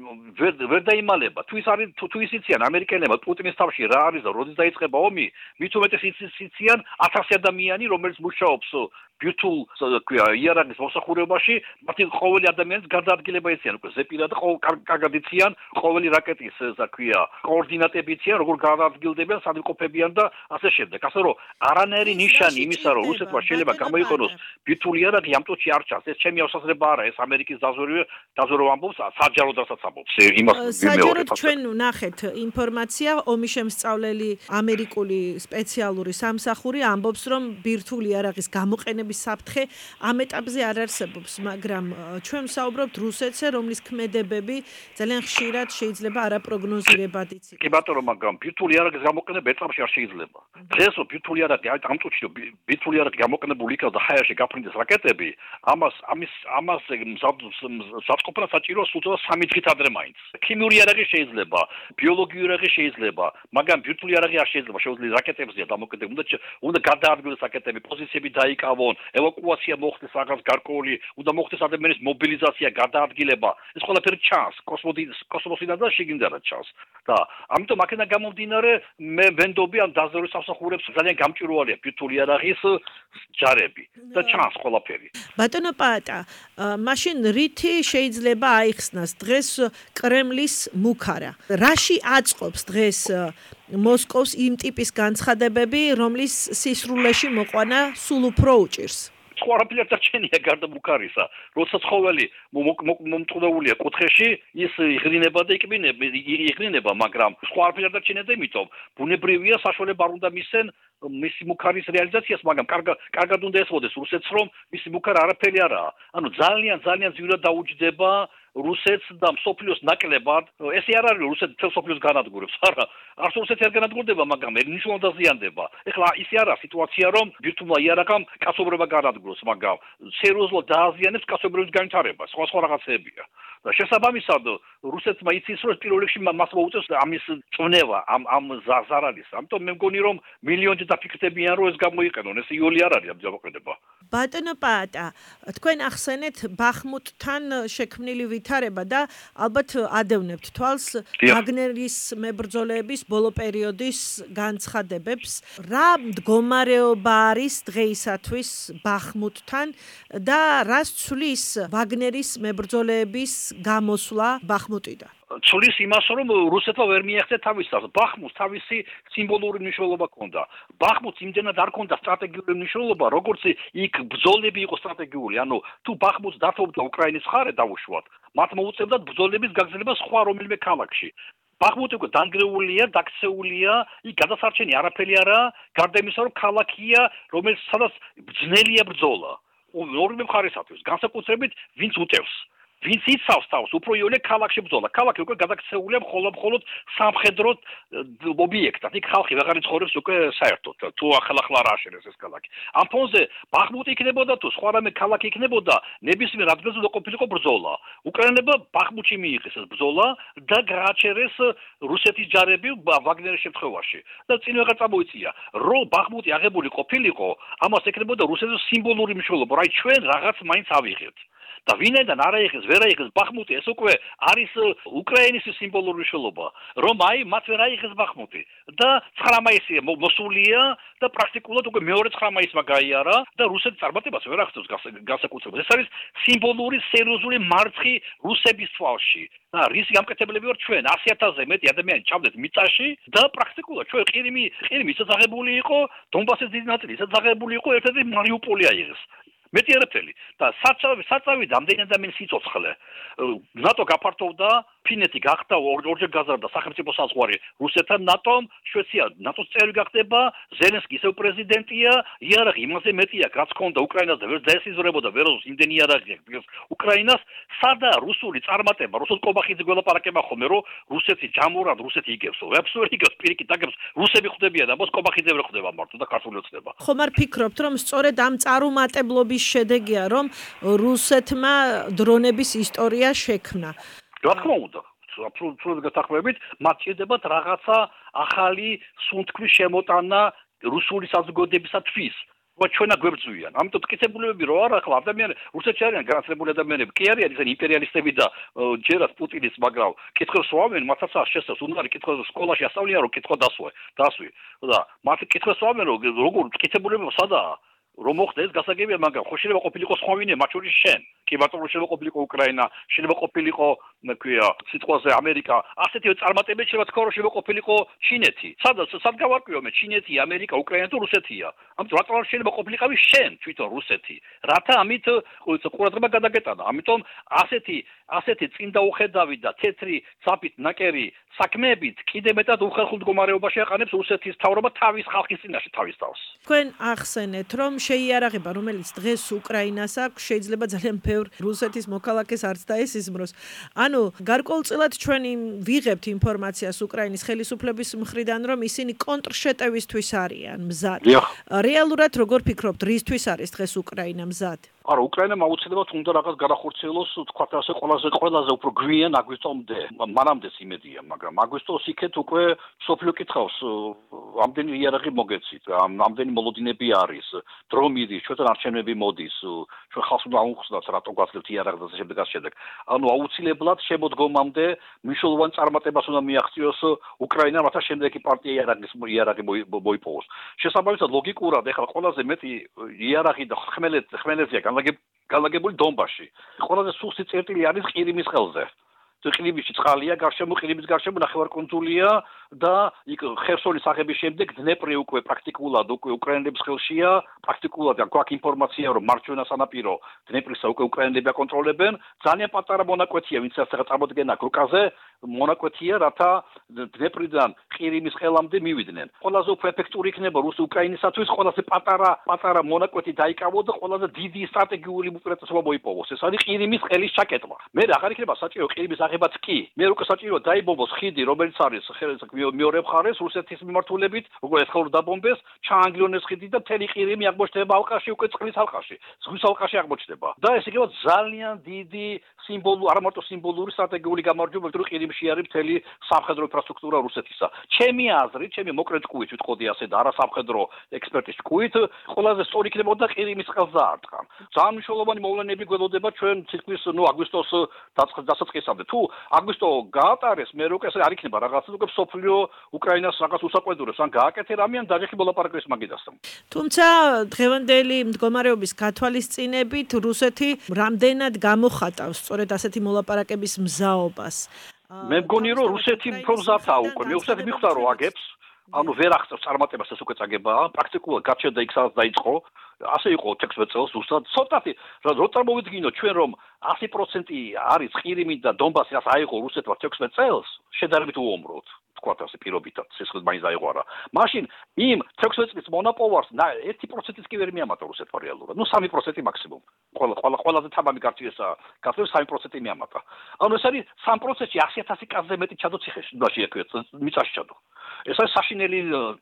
ვერ დაიმალება. თუ ის იციან ამერიკელებმა პუტინის თავში რა არის და როდის დაიწყება ომი, მით უმეტეს იციან 1000 ადამიანი, რომელიც მუშაობს ბირთვულ იარაღის მოსახურებაში მათი ყოველი ადამიანის გადაადგილება იციან უკვე ზეპირად და კარგად იციან ყოველი რაკეტის კოორდინატები იციან როგორ გადაადგილდებიან სად იყოფებიან და ასე შემდეგ ასე რომ არანაირი ნიშანი იმისა რომ რუსეთმა შეიძლება გამოიყენოს ბირთვული იარაღი ამ წუთში არ ჩანს ეს ჩემი ავსაზრება არა ეს ამერიკის დაზვერვა ამბობს საჯაროდასაც ამბობს იმას საჯაროდ ჩვენ ვნახეთ ინფორმაცია ომის შემსწავლელი ამერიკული სპეციალური სამსახური ამბობს რომ ბირთვული იარაღის გამოყენების საფრთხე ამ ეტაპზე არ არსებობს მაგრამ ჩვენ ვსაუბრობთ რუსეთზე რომლის ქმედებები ძალიან ხშირად შეიძლება არაპროგნოზირებად იცით კი ბატონო მაგრამ ბირთვული იარაღის გამოყენება ეტაპში არ შეიძლება დღეს ბირთვული იარაღი ამ წუთში ბირთვული იარაღი გამოყენებული იქნება და ჰაერში გაფრინდეს რაკეტები ამას საწყობნა საჭიროა სულ 3 დღით ადრე მაინც ქიმიური იარაღი შეიძლება ბიოლოგიური იარაღი შეიძლება მაგრამ ბირთვული იარაღი არ შეიძლება შეუძლია რაკეტებზეა დამოკიდებული უნდა გადაადგილოს რაკეტები პოზიციები დაიკავონ ევაკუაცია მოხდეს რაღაც გარკვეული უნდა მოხდეს ადამიანის მობილიზაცია გადაადგილება ეს ყველაფერი ჩანს კოსმოსიდან და შიგნიდან ჩანს და ამიტომ აქედან გამომდინარე მე ვენდობი ამ დაზვერვის სამსახურებს ძალიან გამჭვირვალეა ბირთვული იარაღის ჯარები და ჩანს ყველაფერი ბატონო პაატა მაშინ რითი შეიძლება აიხსნას დღეს კრემლის მუქარა რაში აწყობს დღეს მოსკოვს იმ ტიპის განცხადებები რომლის სისრულეში მოყვანა სულ უფრო უჭირს სხვა არაფერი არ დარჩენია გარდა მუქარისა როცა ცხოველი მომწყდებულია კუთხეში ის იღრინება და იღრინება მაგრამ სხვა არაფერი არ დარჩენია და იმიტომ ბუნებრივია საშუალება არ უნდა მისცენ მისი მუქარის რეალიზაციას მაგრამ კარგად უნდა ესწოდეს რუსეთს რომ მისი მუქარა არაფერი არაა ანუ ძალიან ძვირად დაუჯდება რუსეთს და მსოფლიოს ნაკლებად ესე არ არის რუსეთი მთელ მსოფლიოს განადგურებს არა არც რუსეთი არ განადგურდება მაგრამ მნიშვნელოვნად დაზიანდება ეხლა ისე არა სიტუაცია რომ ბირთვულმა იარაღამ კაცობრიობა განადგუროს მაგრამ სერიოზულად დააზიანებს კაცობრიობის განვითარებას სხვა რაღაცებია და შესაბამისად რუსეთმა იცის რომ პირველ რიგში მას მოუწევს ამის წვევა ამ ზარალის ამიტომ მე მგონი რომ მილიონი დაფიქრდებიან რომ ეს გამოიყენონ ეს იოლი არ არის ამ გამოყენება ბატონო პაატა თქვენ ახსენეთ ბახმუტთან შექმნილი ვითარება და ალბათ ადევნებთ თვალს ვაგნერის მებრძოლეების ბოლო პერიოდის განცხადებებს რა მდგომარეობა არის დღეისათვის ბახმუტთან და რას ცვლის ვაგნერის მებრძოლეების გამოსვლა ბახმუტიდან ცulis იმას რომ რუსეთმა ვერ მიაღწია თავისას ბახმუტს თავისი სიმბოლური მნიშვნელობა ჰქონდა ბახმუტს იმდენად არ ჰქონდა სტრატეგიული მნიშვნელობა როგორც იქ ბრძოლები იყო სტრატეგიული ანუ თუ ბახმუტს დათმობდა უკრაინის მხარე დაუშვათ მათ მოუწევდათ ბრძოლების გაგრძელება სხვა რომელიმე ქალაქში ბახმუტი უკვე დანგრეულია დაქცეულია იქ გადასარჩენი არაფერი არაა გარდა იმისა რომ ქალაქია რომელიც სადაც ბრძნელია ბრძოლა ორივე მხარესათვის განსაკუთრებით ვინც უტევს ვინც იცავს თავს უფრო იოლე ქალაქში ბრძოლა ქალაქი უკვე გადაქცეულია მხოლოდ სამხედრო ობიექტად იქ ხალხი ვეღარ იცხოვრებს უკვე საერთოდ თუ ახლა არ აშენეს ეს ქალაქი ამ ფონზე ბახმუტი იქნებოდა თუ სხვა რამე ქალაქი იქნებოდა ნებისმიერ ადგილზე უნდა ყოფილიყო ბრძოლა უკრაინელებმა ბახმუტში მიიღეს ეს ბრძოლა და გააჩერეს რუსეთის ჯარები ვაგნერის შემთხვევაში და წინ ვეღარ წამოიწია რომ ბახმუტი აღებული ყოფილიყო ამას ეკნებოდა რუსეთის სიმბოლური მნიშვნელობა რაი ჩვენ რაღაც მაინც ავიღეთ და ვინაიდან არ აიღეს ვერ აიღეს ბახმუტი ეს უკვე არის უკრაინის სიმბოლური მნიშვნელობა რომ აი მათ ვერ აიღეს ბახმუტი და 9 მაისია მოსულია და პრაქტიკულად უკვე მეორე 9 მაისმა გაიარა და რუსეთის წარმატებას ვერ აღწევს განსაკუთრებით ეს არის სიმბოლური სერიოზული მარცხი რუსების თვალში და რისი გამკეთებლები ვარ ჩვენ 100,000-ზე მეტი ადამიანი ჩავდეთ მიწაში და პრაქტიკულად ჩვენ ყირიმი ისაწაღებული იყო დონბასის დიდი ნაწილი ისაწაღებული იყო ერთ-ერთი მარიუპოლი აიღეს მეტი არაფერი და საწავი რამდენი ადამიანის სიცოცხლე ნატო გაფართოვდა ფინეთი გახდა ორჯერ გაზარდა სახელმწიფო საზღვარი რუსეთთან ნატომ შვეიცარია ნატოს წევრი გახდება ზელენსკი ისევ პრეზიდენტია იარაღი იმაზე მეტია რაც ჰქონდა უკრაინაზე ვერ დაესიზრებოდა ვეროს იმდენი იარაღი უკრაინას სადა რუსული წარმატება რუსულ კობახიძე გველაპარაკება ხოლმე რომ რუსეთი ჯამურად რუსეთი იგებსო ვებსო იგებს პირიქით დაგებს რუსები ხვდებიან და მოსკობახიძე ვერ ხვდება მარტო და ქართული ხვდება ხომ არ ფიქრობთ რომ სწორედ ამ წარუმატებლობის შედეგია რომ რუსეთმა დრონების ისტორია შექმნა რა თქმა უნდა აბსოლუტურად გასახვევებით მათ შედებათ რაღაცა ახალი სუნთქვის შემოტანა რუსული საზოგადოებისათვის ჩვენა გვებრძვიან ამიტომ ტკიცებულებები რო არა ახლა ადამიანი რუსეთში არიან განათლებული ადამიანები კი არიან ისინი იმპერიალისტები და ჯერაც პუტინის მაგრამ კითხავს სვამენ მათაც შესწავს უნდა კითხოს სკოლაში ასწავლიან რომ კითხვა დასვი და მათ კითხავს სვამენ რომ როგორ ტკიცებულებები სადაა რომ მოხდეს გასაგებია, მაგრამ ხო შეიძლება ყოფილიყო სხვა ვინმე, მათ შორის შენ. კი ბატონო, შეიძლება ყოფილიყო უკრაინა, შეიძლება ყოფილიყო, ქვია, სიტყვაზე ამერიკა. ასეთი წარმატებები შეიძლება თქვა, რომ შეიძლება ყოფილიყო ჩინეთი. სად გავარკვიო მე, ჩინეთი, ამერიკა, უკრაინა თუ რუსეთია. ამიტომ რატომ შეიძლება ყოფილიყავი შენ თვითონ რუსეთი? რათა ამით ყურადღება გადაგეტანა. ამიტომ ასეთი წინ დაუხედავი და თეთრი ცაფით ნაკერი საქმეებით კიდევ მეტად უხერხულ მდგომარეობაში აყენებს რუსეთის მთავრობა თავის ხალხის წინაშე თავის თავს. თქვენ ახსენეთ, რომ შეიარაღება, რომელიც დღეს უკრაინას აქვს, შეიძლება ძალიან ბევრ რუსეთის მოქალაქეს არც დაესიზმროს. ანუ გარკვეულწილად ჩვენ ვიღებთ ინფორმაციას უკრაინის ხელისუფლების მხრიდან, რომ ისინი კონტრშეტევისთვის არიან მზად. რეალურად როგორ ფიქრობთ, რისთვის არის დღეს უკრაინა მზად? არა, უკრაინამ აუცილებლად უნდა რაღაც გადახორციელოს, თქვათ ასე, ყველაზე უფრო გვიან აგვისტომდე. მანამდეც იმედია, მაგრამ აგვისტოს იქეთ უკვე სოფლიო კითხავს, ამდენი იარაღი მოგეცით, ამდენი მოლოდინები არის, დრო მიდის, ჩვენთან არჩევნები მოდის, ჩვენ ხალხს უნდა აუხსნათ, რატო გვაძლევთ იარაღს და შემდეგ. ანუ აუცილებლად შემოდგომამდე მნიშვნელოვან წარმატებას უნდა მიაღწიოს უკრაინამ, რათა შემდეგი პარტია იარაღი მოიპოვოს. შესაბამისად, ლოგიკურად ეხლა ყველაზე მეტი იარაღი და ხმელეთია განლაგებული დონბასში. ყველაზე სუსტი წერტილი არის ყირიმის ხელზე. ყირიმში წყალია, ყირიმის გარშემო ნახევარკუნძულია და იქ ხერსონის აღების შემდეგ დნეპრი უკვე პრაქტიკულად უკრაინელების ხელშია, პრაქტიკულად გვაქვს ინფორმაცია, რომ მარჯვენა სანაპირო დნეპრისა უკვე უკრაინელები აკონტროლებენ. ძალიან პატარა მონაკვეთია, ვინც ახლა წარმოდგენა რუკაზე მონაკვეთია, რათა დნეპრიდან ყირიმის ყელამდე მივიდნენ. ყველაზე უფრო ეფექტური იქნება უკრაინისათვის ყველაზე პატარა მონაკვეთი დაიკავო და ყველაზე დიდი სტრატეგიული უპირატესობა მოიპოვოს. ეს არის ყირიმის ყელის ჩაკეტვა. მე აღარ იქნება საჭირო ყირიმის აღებაც კი. მე უკვე საჭირო დაიბომბოს ხიდი, რომელიც არის მეორე მხარეს რუსეთის მიმართულებით, როგორც ახლა დაბომბეს, ჩაანგრიონეს ხიდი და მთელი ყირიმი აღმოჩნდება ალყაში, უკვე წყლის ალყაში, ზღვის ალყაში აღმოჩნდება. და ეს იქნება ძალიან დიდი არა მარტო სიმბოლური სტრატეგიული გამარჯვება, რომ ყირიმში არის მთელი სამხედრო ინფრასტრუქტურა რუსეთისა. ჩემი აზრით, ჩემი მოკლედ ჭკუით ვიტყოდი ასე და არა სამხედრო ექსპერტის ჭკუით, ყველაზე სწორი იქნებოდა ყირიმის ყელზე არტყამ. ძალიან მნიშვნელოვანი მოვლენები გველოდება ჩვენ თითქმის აგვისტოს დასაწყისამდე. თუ აგვისტო გაატარეს, მე რო ეს არ იქნება რაღაცა უკვე სოფლიო უკრაინას რაღაც უსაყვედურებს, ან გააკეთე რამე, ან დაჟეხი მოლაპარაკების მაგიდასთან. თუმცა დღევანდელი მდგომარეობის გათვალისწინებით რუსეთი რამდენად გამოხატავს სწორედ ასეთი მოლაპარაკების მზაობას. მე მგონი რომ რუსეთი უფრო მზადაა უკვე. მე უბრალოდ მიხვდა რომ აგებს, ანუ ვერ აღწევს წარმატებას ეს უკვე წაგებაა, პრაქტიკულად გაჩერდა იქ სადაც დაიწყო. ასე იყო 16 წელს ზუსტად. ცოტათი რო წარმოვიდგინოთ ჩვენ რომ 100% არის ყირიმი და დონბასი რაც აიღო რუსეთმა 16 წელს, შედარებით უომროდ. თქვათ ასე პირობითად, სისხლით მაინც აიღო. მაშინ იმ 16 წლის მონაპოვარს 1%-იც კი ვერ მიამატა რუსეთმა რეალურად. 3% მაქსიმუმ. ყველაზე თამამი გარჩევისა, 3% მიამატა. ანუ ეს არის 3%-ში 100,000 კაცზე მეტი ჩადო ციხეში, მიწაში ჩადო. ეს არის საშინელი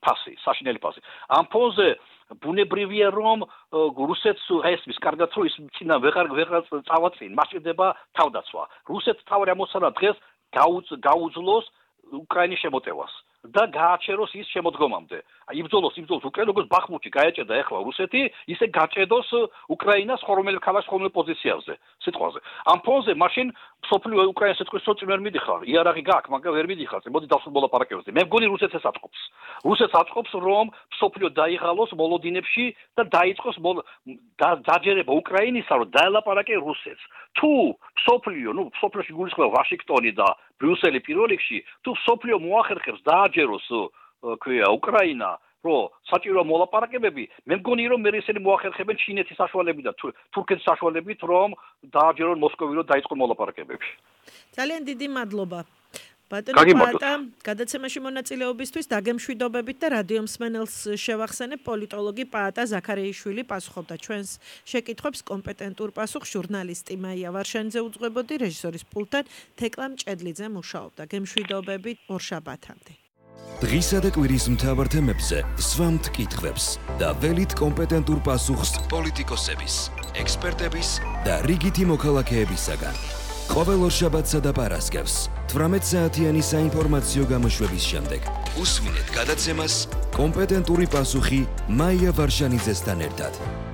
ფასი. ამ ფონზე ბუნებრივია რომ რუსეთს ესმის კარგად რომ ის წინა ვეღარ წავაწინ, მასჭირდება თავდაცვა. რუსეთს თავი ამოსალა დღეს გაუძლოს უკრაინის შემოტევას და გააჩეროს ის შემოდგომამდე. იბრძოლოს უკვე როგორც ბახმუთი გაეჭედა ახლა რუსეთი, ისე გაჭედოს უკრაინას ხორმელ ქალაქს ხორმელ პოზიციაზე, სიტყვაზე. ამ ფონზე მაშინ სოფლიო უკრაინის სიტყვის წინ ვერ მიდიხარ, იარაღი გაქვს, მაგრამ ვერ მიდიხარ, მოდი დავსულ მოლაპარაკებებზე. მე მგონი რუსეთს ეს აწყობს. რუსეთს აწყობს რომ სოფლიო დაიღალოს მოლოდინებში და დაიწყოს დაჯერება უკრაინისა, რომ დაელაპარაკე რუსეთს. თუ სოფლიოში გულისხმობს ვაშინგტონი და ბრიუსელი პირველ რიგში, თუ სოფლიო მოახერხებს დააჯეროს უკრაინა, რომ საჭირო მოლაპარაკებები, მე მგონი რომ მე ისინი მოახერხებენ ჩინეთის საშუალებით და თურქეთის საშუალებით, რომ დააჯერონ მოსკოვი, რომ დაიწყონ მოლაპარაკებები. ძალიან დიდი მადლობა. ბატონო პატა, გადაცემაში მონაწილეობისთვის დაგემშვიდობებით და რადიო მსმენელს შევახსენებ, პოლიტოლოგი პატა ზაქარეიშვილი პასუხობდა ჩვენს შეკითხვებს, კომპეტენტურ პასუხს ჟურნალისტი მაია ვარშანიძე უძღვებოდი, რეჟისორის პულტთან თეკლა მჭედლიძე მუშაობდა. გემშვიდობებით, ორშაბათამდე. დღისა და კვირის მთავარ თემებზე სვამთ კითხვებს და ველით კომპეტენტურ პასუხს პოლიტიკოსების, ექსპერტების და რიგითი მოქალაქეებისაგან. ყოველ ორშაბათსა და პარასკევს 18 საათიანი საინფორმაციო გამოშვების შემდეგ უსმინეთ გადაცემას კომპეტენტური პასუხი მაია ვარშანიძესთან ერთად.